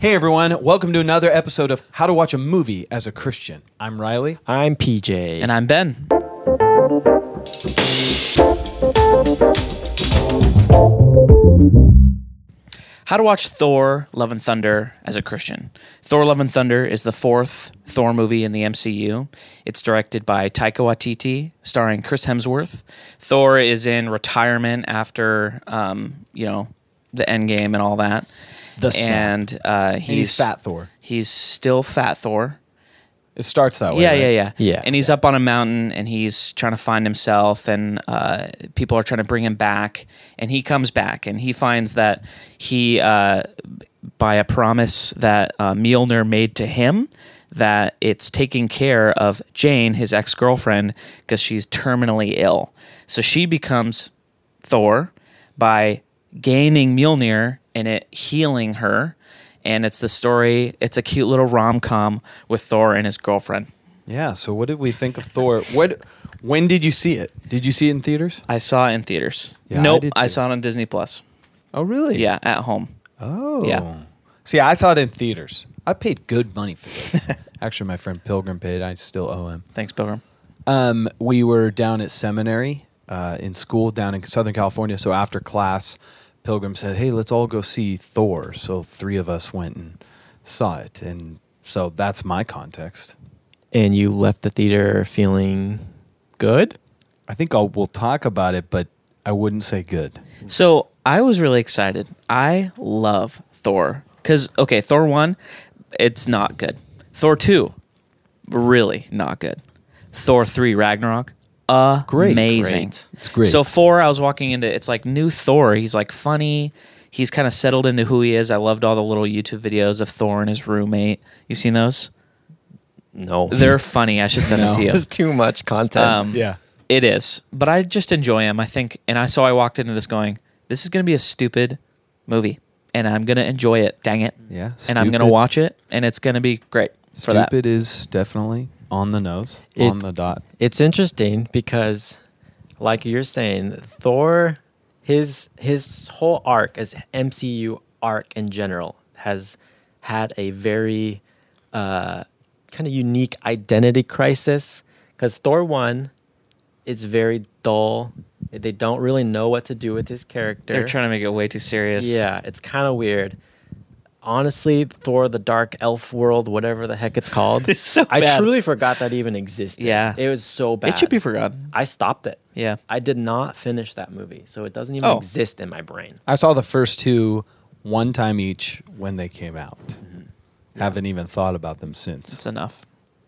Hey everyone, welcome to another episode of How to Watch a Movie as a Christian. I'm Riley. I'm PJ. And I'm Ben. How to watch Thor: Love and Thunder as a Christian. Thor: Love and Thunder is the fourth Thor movie in the MCU. It's directed by Taika Waititi, starring Chris Hemsworth. Thor is in retirement after, the Endgame and all that. And he's Fat Thor. He's still Fat Thor. It starts that way. Yeah. And he's up on a mountain, and he's trying to find himself, and people are trying to bring him back. And he comes back, and he finds that he, by a promise that Mjolnir made to him, that it's taking care of Jane, his ex-girlfriend, because she's terminally ill. So she becomes Thor by gaining Mjolnir and it healing her. And it's the story, it's a cute little rom-com with Thor and his girlfriend. Yeah, so what did we think of Thor? When did you see it? Did you see it in theaters? I saw it in theaters. Yeah, nope, I did too. I saw it on Disney Plus. Oh, really? Yeah, at home. Oh. Yeah. See, I saw it in theaters. I paid good money for this. Actually, my friend Pilgrim paid. I still owe him. Thanks, Pilgrim. We were down at seminary in school down in Southern California. So after class, Pilgrim said, hey, let's all go see Thor. So 3 of us went and saw it. And so that's my context. And you left the theater feeling good? I think we'll talk about it, but I wouldn't say good. So I was really excited. I love Thor. Because, okay, Thor 1, it's not good. Thor 2, really not good. Thor 3, Ragnarok, amazing. Great. It's great. So 4, I was walking into, it's like new Thor. He's like funny. He's kind of settled into who he is. I loved all the little YouTube videos of Thor and his roommate. You seen those? No. They're funny. I should send them to you. There's too much content. Yeah. It is. But I just enjoy him, I think. And I walked into this going, this is going to be a stupid movie. And I'm going to enjoy it. Dang it. Yeah. And I'm going to watch it. And it's going to be great for that. Stupid is definitely on the nose, on the dot. It's interesting because, like you're saying, Thor, his whole arc as MCU arc in general has had a very kind of unique identity crisis. Because Thor 1, it's very dull. They don't really know what to do with his character. They're trying to make it way too serious. Yeah, it's kind of weird. Honestly, Thor: The Dark Elf World, whatever the heck it's called, It's so I bad. truly forgot that even existed. Yeah. It was so bad. It should be forgotten. I stopped it. Yeah. I did not finish that movie, so it doesn't even Oh. exist in my brain. I saw the first 2 one time each when they came out. Haven't even thought about them since. It's enough.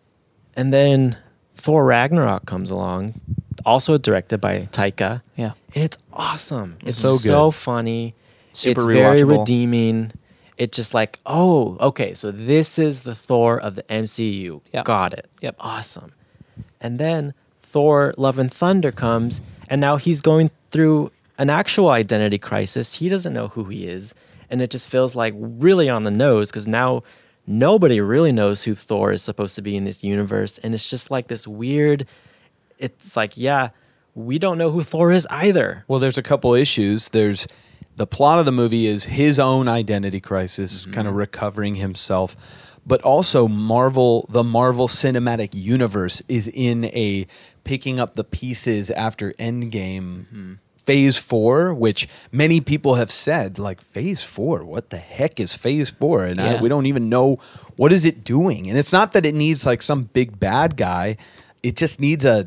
And then Thor Ragnarok comes along, also directed by Taika. Yeah. And it's awesome. It's so so good. funny. Super it's very rewatchable. redeeming. It's just like, oh, okay, so this is the Thor of the MCU. Yep. Got it. Yep. Awesome. And then Thor Love and Thunder comes, and now he's going through an actual identity crisis. He doesn't know who he is, and it just feels like really on the nose because now nobody really knows who Thor is supposed to be in this universe, and it's just like this weird, it's like, yeah, we don't know who Thor is either. Well, there's a couple issues. There's the plot of the movie is his own identity crisis, kind of recovering himself, but also the Marvel Cinematic Universe is in a picking up the pieces after Endgame. Phase 4, which many people have said, like, Phase 4, what the heck is Phase 4? And Yeah. we don't even know, what is it doing? And it's not that it needs, like, some big bad guy. It just needs a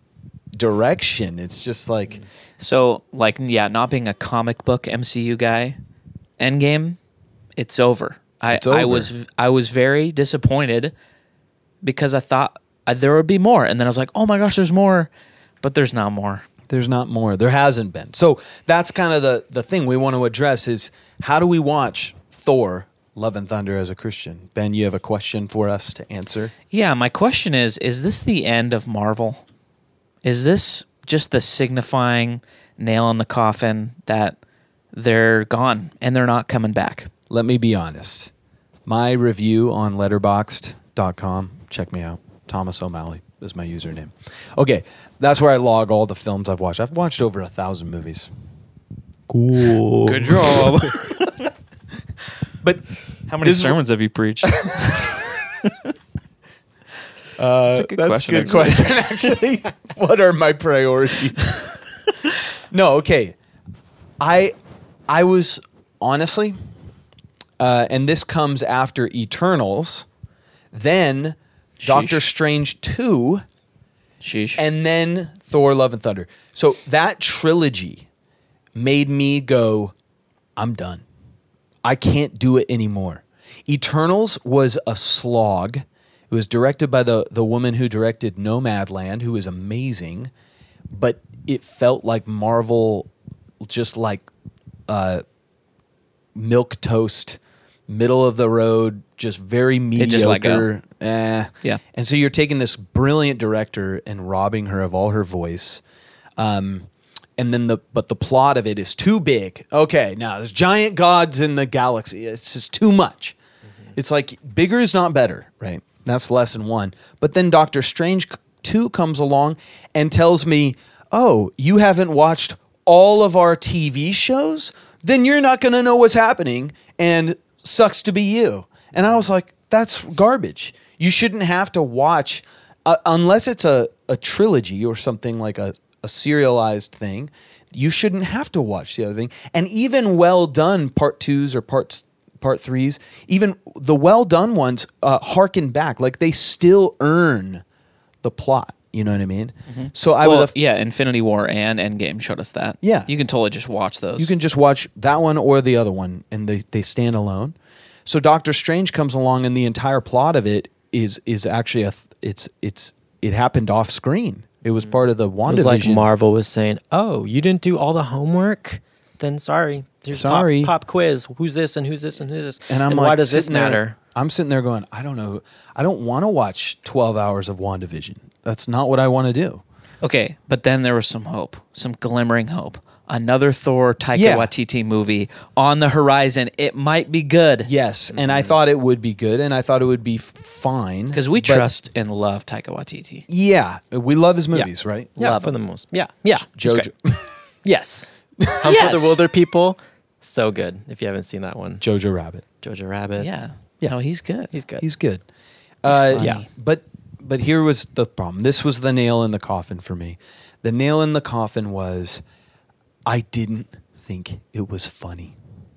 direction. It's just like... So, like, yeah, not being a comic book MCU guy, Endgame, it's over. It's over. I was very disappointed because I thought there would be more, and then I was like, oh my gosh, there's more, but there's not more. There's not more. There hasn't been. So that's kind of the thing we want to address is how do we watch Thor, Love and Thunder as a Christian? Ben, you have a question for us to answer? Yeah, my question is this the end of Marvel? Is this just the signifying nail in the coffin that they're gone and they're not coming back? Let me be honest. My review on letterboxd.com, check me out, Thomas O'Malley is my username. Okay, that's where I log all the films I've watched. I've watched over 1,000 movies. Cool. Good job. But How many sermons have you preached? That's a good question. Actually, what are my priorities? No, okay. I was honestly, and this comes after Eternals, then Doctor Sheesh. Strange 2, Sheesh. and then Thor: Love and Thunder. So that trilogy made me go, I'm done. I can't do it anymore. Eternals was a slog. It was directed by the woman who directed Nomadland, who is amazing, but it felt like Marvel, just like milk toast, middle of the road, just very mediocre. just let go. Yeah. And so you're taking this brilliant director and robbing her of all her voice. And then the plot of it is too big. Okay, now there's giant gods in the galaxy. It's just too much. It's like bigger is not better, right? That's lesson one. But then Doctor Strange 2 comes along and tells me, oh, you haven't watched all of our TV shows? Then you're not going to know what's happening, and sucks to be you. And I was like, that's garbage. You shouldn't have to watch, unless it's a trilogy or something like a serialized thing, you shouldn't have to watch the other thing. And even well done part 2s or part 3s, even the well done ones harken back. Like they still earn the plot. You know what I mean? Mm-hmm. So Infinity War and Endgame showed us that. Yeah. You can totally just watch those. You can just watch that one or the other one, and they stand alone. So Doctor Strange comes along, and the entire plot of it is actually it happened off screen. It was part of the WandaVision. It was like Marvel was saying, "Oh, you didn't do all the homework? Then sorry. Here's pop quiz. Who's this and who's this and who's this? And I'm and like, why does this matter?" I'm sitting there going, I don't know. I don't want to watch 12 hours of WandaVision. That's not what I want to do. Okay, but then there was some hope, some glimmering hope. Another Thor Taika Waititi movie on the horizon. It might be good. Yes, and I thought it would be good, and I thought it would be fine. Because we trust and love Taika Waititi. Yeah, we love his movies, right? Yeah, Love for him. the most. Yeah, yeah. Jojo. Yes. Hunt for the Wilder People. So good. If you haven't seen that one. Jojo Rabbit. Jojo Rabbit. Yeah. Yeah. No, he's good. He's good. He's good. funny. Yeah, but here was the problem. This was the nail in the coffin for me. The nail in the coffin was I didn't think it was funny.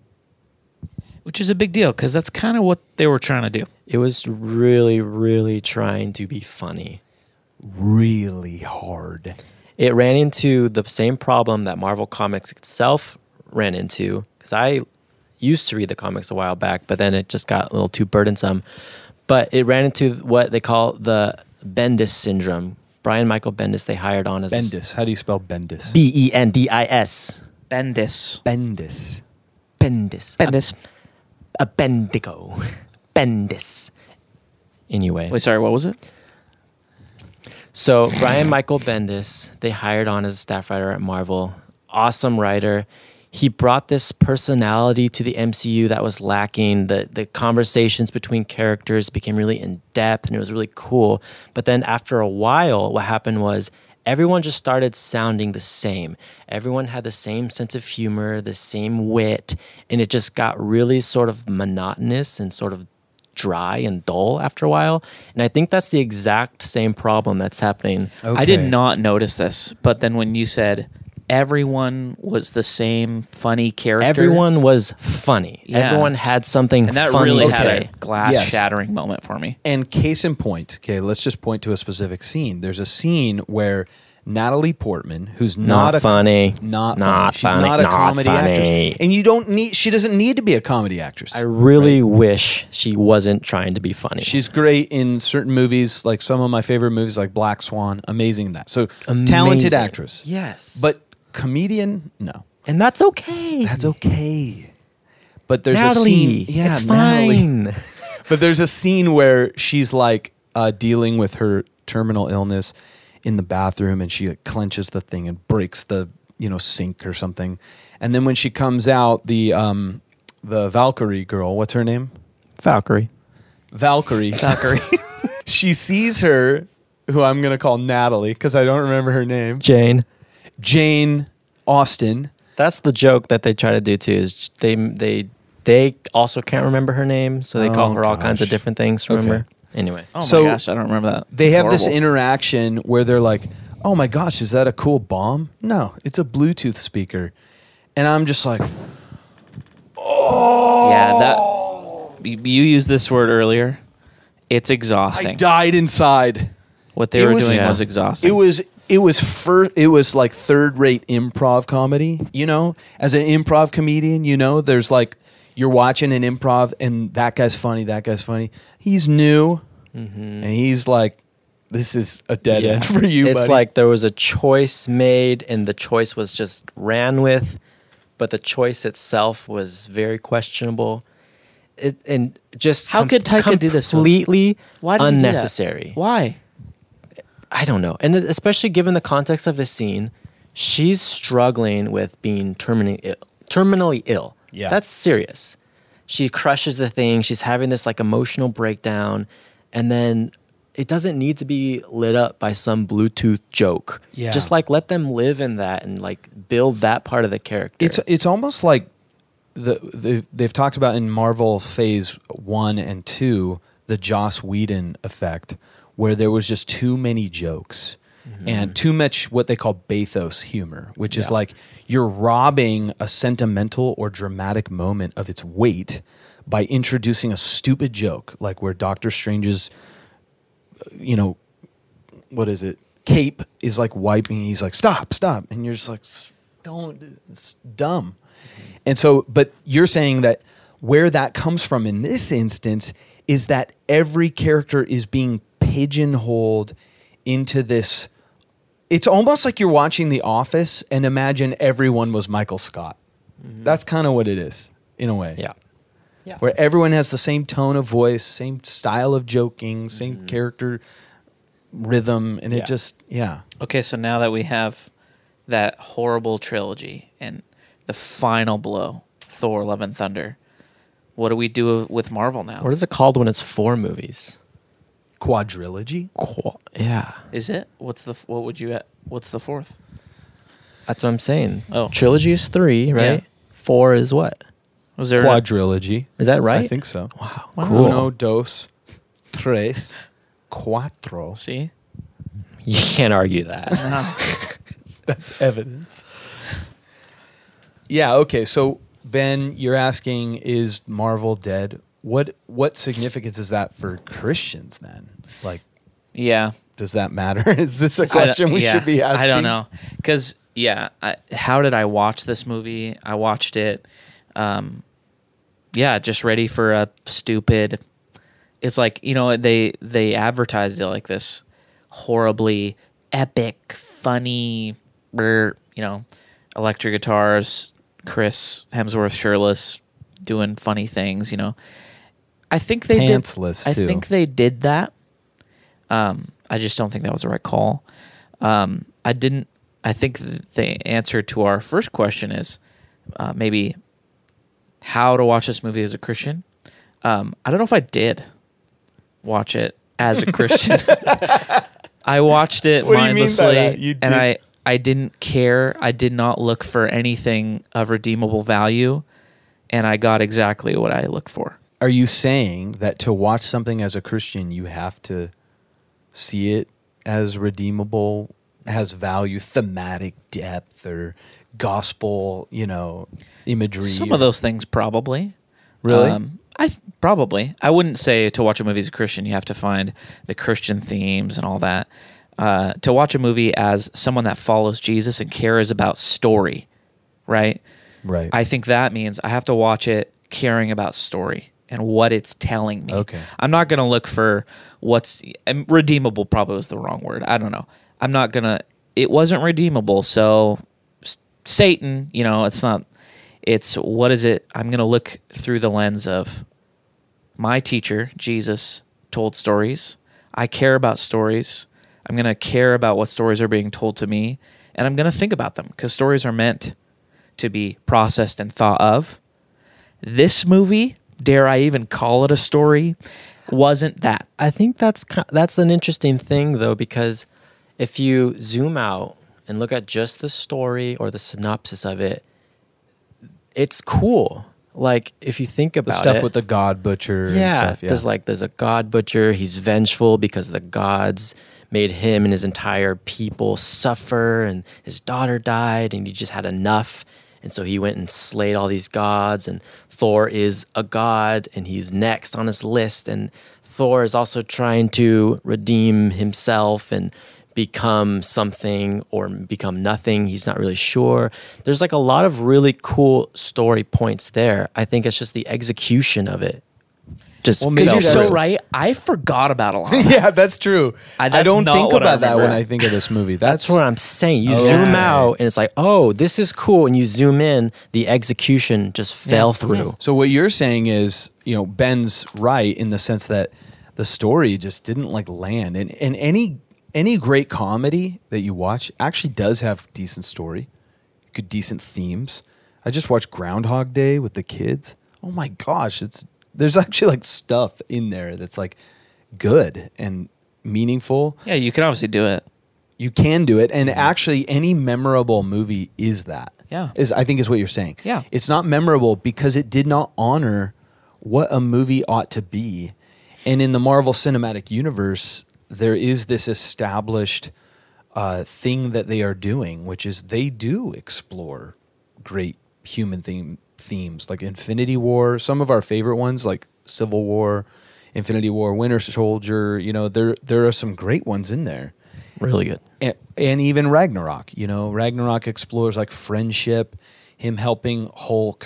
Which is a big deal because that's kind of what they were trying to do. It was really, really trying to be funny. Really hard. It ran into the same problem that Marvel Comics itself ran into. Because I used to read the comics a while back, but then it just got a little too burdensome. But it ran into what they call the Bendis syndrome. Brian Michael Bendis, they hired on as Bendis. How do you spell Bendis? Bendis. Bendis. Bendis. Bendis. Bendis. A Bendigo. Bendis. Anyway. Wait, sorry, what was it? So Brian Michael Bendis, they hired on as a staff writer at Marvel. Awesome writer. He brought this personality to the MCU that was lacking. The conversations between characters became really in-depth, and it was really cool. But then after a while, what happened was everyone just started sounding the same. Everyone had the same sense of humor, the same wit, and it just got really sort of monotonous and sort of dry and dull after a while. And I think that's the exact same problem that's happening. Okay. I did not notice this, but then when you said everyone was the same funny character. Everyone was funny. Yeah. Everyone had something and that funny really to had say. a glass Yes. shattering moment for me. And case in point, okay, let's just point to a specific scene. There's a scene where Natalie Portman, who's not funny. not Not funny. She's funny. not a Not comedy funny. actress, and she doesn't need to be a comedy actress. I really wish she wasn't trying to be funny. She's great in certain movies, like some of my favorite movies, like Black Swan. Amazing in that. So Amazing. talented actress. Yes. But comedian, no. And that's okay. That's okay. But there's Natalie, a scene. Yeah, it's Natalie. fine. But there's a scene where she's like dealing with her terminal illness in the bathroom, and she like, clenches the thing and breaks the sink or something. And then when she comes out, the Valkyrie girl, what's her name? Valkyrie. She sees her, who I'm gonna call Natalie because I don't remember her name. Jane Austen. That's the joke that they try to do too. Is they they also can't remember her name, so they call her all kinds of gosh. different things. Remember? Okay. Anyway, Oh So, my gosh, I don't remember that. They That's have this horrible. interaction where they're like, "Oh my gosh, is that a cool bomb?" No, it's a Bluetooth speaker, and I'm just like, Yeah, that you used this word earlier. It's I exhausting. died inside. What they It were was- doing Yeah. was exhausting. It was like third-rate improv comedy. You know, as an improv comedian, you know, there's like you're watching an improv, and that guy's funny. That guy's funny. He's new, and he's like, "This is a dead end for you." It's buddy. like there was a choice made, and the choice was just ran with, but the choice itself was very questionable. And just How could Taika do this to us? Completely Why did he do that? unnecessary. Why? I don't know. And especially given the context of the scene, she's struggling with being terminally ill. Yeah. That's serious. She crushes the thing. She's having this like emotional breakdown. And then it doesn't need to be lit up by some Bluetooth joke. Yeah. Just like let them live in that and like build that part of the character. It's almost like they've talked about in Marvel Phase 1 and 2 the Joss Whedon effect, where there was just too many jokes and too much what they call bathos humor, which is Yeah. like you're robbing a sentimental or dramatic moment of its weight by introducing a stupid joke, like where Doctor Strange's, what is it? Cape is like wiping. He's like, stop, and you're just like, don't. It's dumb. And so, but you're saying that where that comes from in this instance is that every character is being pigeonholed into this. It's almost like you're watching The Office and imagine everyone was Michael Scott. That's kind of what it is in a way. yeah. Yeah. Where everyone has the same tone of voice, same style of joking, same character rhythm, and Yeah. it just, yeah. Okay, so now that we have that horrible trilogy and the final blow, Thor: Love and Thunder, what do we do with Marvel now? What is it called when it's 4 movies? Quadrilogy? Yeah. Is it? What's the fourth? That's what I'm saying. Oh. Trilogy is 3, right? Yeah. 4 is what? Was there Quadrilogy. Is that right? I think so. Wow. Wow. Cool. Uno, dos, tres, cuatro. See? You can't argue that. That's evidence. Yeah, okay. So, Ben, you're asking, is Marvel dead? What significance is that for Christians then? Like, Yeah. does that matter? Is this a question we should be asking? I don't know. Because, how did I watch this movie? I watched it, just ready for a stupid. It's like, they advertised it like this horribly epic, funny, electric guitars, Chris Hemsworth shirtless, doing funny things, I think they Pantsless, did. I too. think they did that. I just don't think that was the right call. I think the answer to our first question is maybe how to watch this movie as a Christian. I don't know if I did watch it as a Christian. I watched it What do you mean by mindlessly, that? You and did- I didn't care. I did not look for anything of redeemable value, and I got exactly what I looked for. Are you saying that to watch something as a Christian, you have to see it as redeemable, has value, thematic depth, or gospel, imagery? Some of those things probably. Really? I wouldn't say to watch a movie as a Christian you have to find the Christian themes and all that. To watch a movie as someone that follows Jesus and cares about story, right? Right. I think that means I have to watch it caring about story and what it's telling me. Okay. I'm not going to look for and redeemable probably was the wrong word. I don't know. I'm not going to, it wasn't redeemable. So Satan, it's not, it's what is it? I'm going to look through the lens of my teacher, Jesus, told stories. I care about stories. I'm going to care about what stories are being told to me. And I'm going to think about them because stories are meant to be processed and thought of. This movie, dare I even call it a story, wasn't that. I think that's an interesting thing, though, because if you zoom out and look at just the story or the synopsis of it, it's cool. like if you think The about stuff it, with the God Butcher and yeah, stuff. Yeah. there's a God Butcher. He's vengeful because the gods made him and his entire people suffer, and his daughter died, and he just had enough. And so he went and slayed all these gods, and Thor is a god, and he's next on his list. And Thor is also trying to redeem himself and become something or become nothing. He's not really sure. There's like a lot of really cool story points there. I think it's just the execution of it. Just Well, maybe Because you're that's- so right. I forgot about a lot. of that. Yeah, that's true. I That's don't not think what I about that when remember. I think of this movie. That's what I'm saying. You Okay. zoom out and it's like, oh, this is cool. And you zoom in, the execution just fell through. So what you're saying is, Ben's right in the sense that the story just didn't like land. And any great comedy that you watch actually does have decent story, good decent themes. I just watched Groundhog Day with the kids. Oh my gosh, there's actually like stuff in there that's like good and meaningful. Yeah, you can obviously do it. You can do it, and actually, any memorable movie is that. Yeah. I think is what you're saying. Yeah. It's not memorable because it did not honor what a movie ought to be, and in the Marvel Cinematic Universe, there is this established thing that they are doing, which is they do explore great human themes like Infinity War. Some of our favorite ones, like Civil War, Infinity War, Winter Soldier. There are some great ones in there. Really good. And even Ragnarok, Ragnarok explores like friendship, him helping Hulk,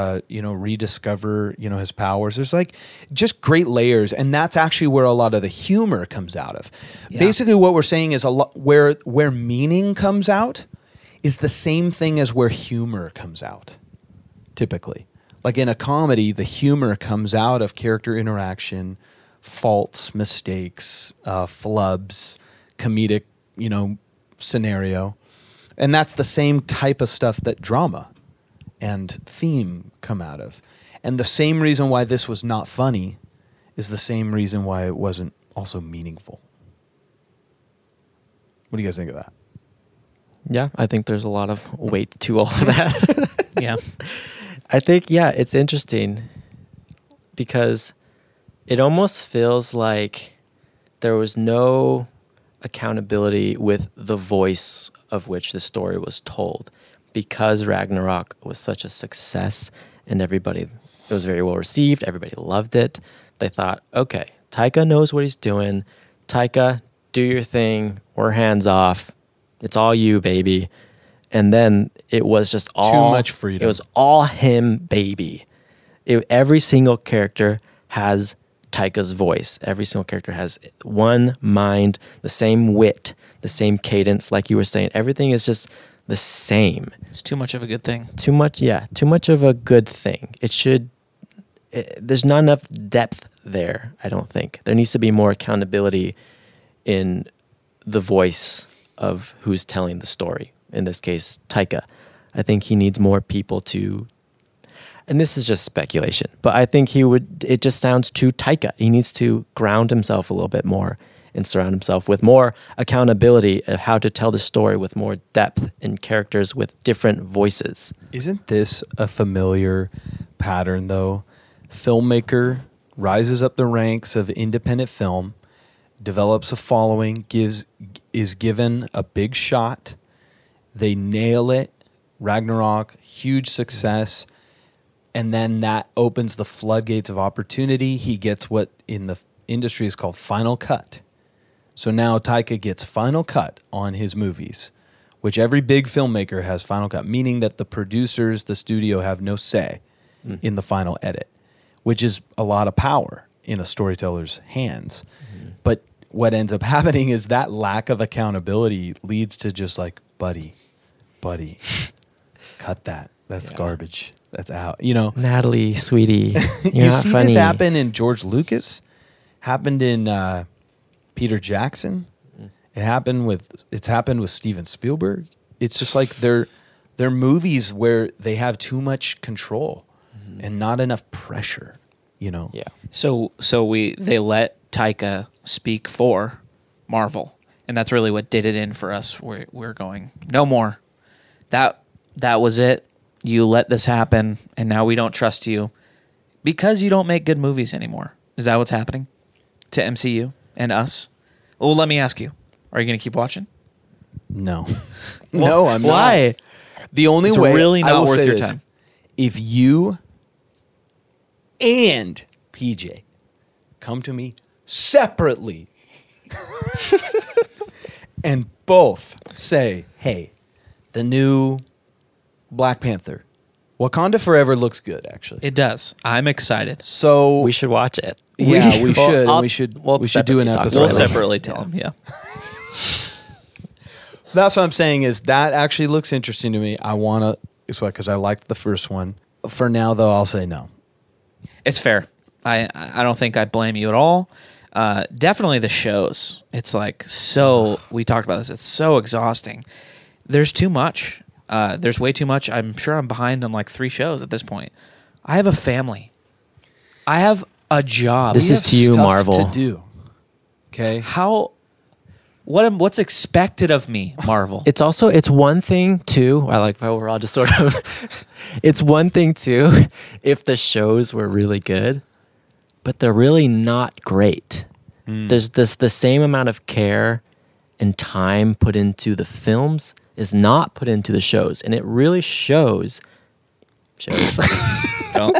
rediscover, his powers. There's like just great layers. And that's actually where a lot of the humor comes out of. Yeah. Basically what we're saying is where meaning comes out is the same thing as where humor comes out, typically. Like in a comedy, the humor comes out of character interaction, faults, mistakes, flubs, comedic, scenario. And that's the same type of stuff that drama and theme come out of. And the same reason why this was not funny is the same reason why it wasn't also meaningful. What do you guys think of that? Yeah, I think there's a lot of weight to all of that. Yeah. I think, it's interesting because it almost feels like there was no accountability with the voice of which the story was told, because Ragnarok was such a success and it was very well received. Everybody loved it. They thought, okay, Taika knows what he's doing. Taika, do your thing. We're hands off. It's all you, baby. And then it was just all much freedom. It was all him, baby. Every single character has Taika's voice. Every single character has one mind, the same wit, the same cadence, like you were saying. Everything is just the same. It's too much of a good thing. Too much of a good thing. There's not enough depth there, I don't think. There needs to be more accountability in the voice of who's telling the story. In this case, Taika. I think he needs more people to, and this is just speculation, but I think it just sounds too Taika. He needs to ground himself a little bit more and surround himself with more accountability of how to tell the story with more depth and characters with different voices. Isn't this a familiar pattern, though? Filmmaker rises up the ranks of independent film, develops a following, is given a big shot, they nail it, Ragnarok, huge success, and then that opens the floodgates of opportunity. He gets what in the industry is called final cut. So now Taika gets final cut on his movies, which every big filmmaker has final cut, meaning that the producers, the studio have no say in the final edit, which is a lot of power in a storyteller's hands. But what ends up happening is that lack of accountability leads to just like, buddy, cut that. That's garbage. That's out. Natalie, sweetie, you're You not see funny. this happen in George Lucas, happened in Peter Jackson. It's happened with Steven Spielberg. It's just like they're movies where they have too much control and not enough pressure. Yeah. So they let Taika speak for Marvel, and that's really what did it in for us. We're going no more. That was it. you let this happen, and now we don't trust you because you don't make good movies anymore. Is that what's happening to MCU and us? Well, let me ask you: are you going to keep watching? No. No, I'm not. Why? The only It's way really I not will worth say your this, time. If you and PJ come to me separately and both say, hey, the new Black Panther, Wakanda Forever looks good, actually. It does. I'm excited. So We should watch it. yeah, we should. and I'll- we should. we'll we should do an separately talk episode. We'll about it. separately tell them. Yeah. That's what I'm saying is that actually looks interesting to me. I want to, because I liked the first one. For now, though, I'll say no. It's fair. I don't think I blame you at all. Definitely the shows. It's like so. We talked about this. It's so exhausting. There's too much. There's way too much. I'm sure I'm behind on like 3 shows at this point. I have a family. I have a job. This We is have to you, stuff Marvel. to do. Okay. How. What's expected of me, Marvel? It's one thing too. I like how we're all just sort of. It's one thing too if the shows were really good, but they're really not great. There's the same amount of care and time put into the films is not put into the shows, and it really shows. Don't.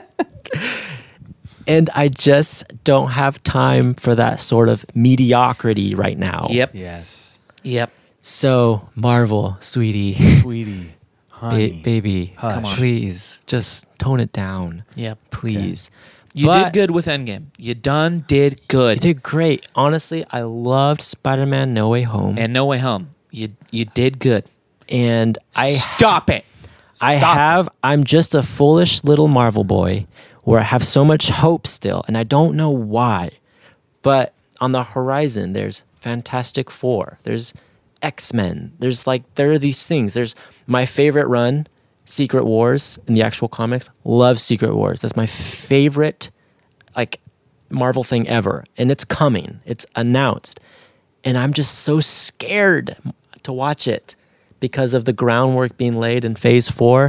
And I just don't have time for that sort of mediocrity right now. Yep. Yes. Yep. So Marvel, sweetie, Sweetie. Honey. baby, Hush. come on, please, just tone it down. Yep. Please. You But did good with Endgame. You did good. You did great. Honestly, I loved Spider-Man No Way Home. And No Way Home. You did good. And Stop it. I'm just a foolish little Marvel boy where I have so much hope still, and I don't know why. But on the horizon, there's Fantastic Four, there's X-Men, there are these things. There's my favorite run, Secret Wars in the actual comics. Love Secret Wars. That's my favorite Marvel thing ever. And it's coming. It's announced. And I'm just so scared to watch it because of the groundwork being laid in Phase 4.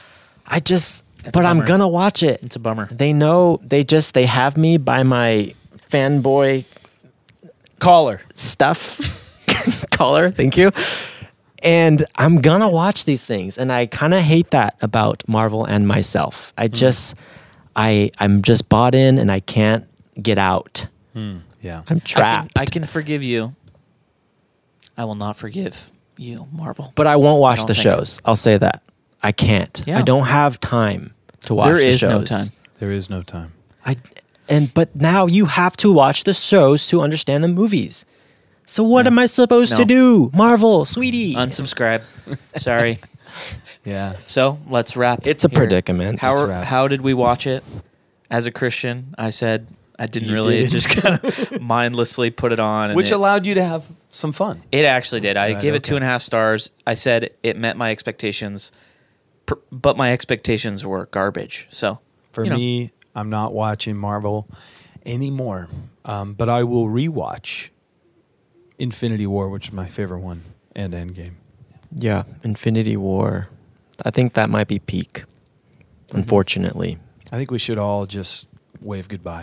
But I'm bummer. gonna watch it. It's a bummer. They know they have me by my fanboy Caller. stuff collar. Thank you. And I'm gonna watch these things, and I kind of hate that about Marvel and myself. I'm just bought in, and I can't get out. Yeah. I'm trapped. I can forgive you. I will not forgive you, Marvel. But I won't watch don't the think- shows. I'll say that. I can't. Yeah. I don't have time to watch There the is shows. no time. There is no time. But now you have to watch the shows to understand the movies. So what am I supposed to No. do? Marvel, sweetie. Unsubscribe. Sorry. Yeah. So let's wrap. It's a here. predicament. How did we watch it? As a Christian, I said I didn't You really did. just kind of mindlessly put it on. And Which it, allowed you to have some fun. it actually did. I Right, gave it okay. 2.5 stars. I said it met my expectations, but my expectations were garbage. So For you know. me, I'm not watching Marvel anymore. But I will rewatch Infinity War, which is my favorite one, and Endgame. Yeah, Infinity War. I think that might be peak. Unfortunately. I think we should all just wave goodbye.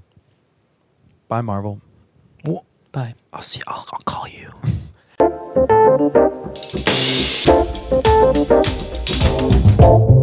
Bye, Marvel. Bye. I'll call you.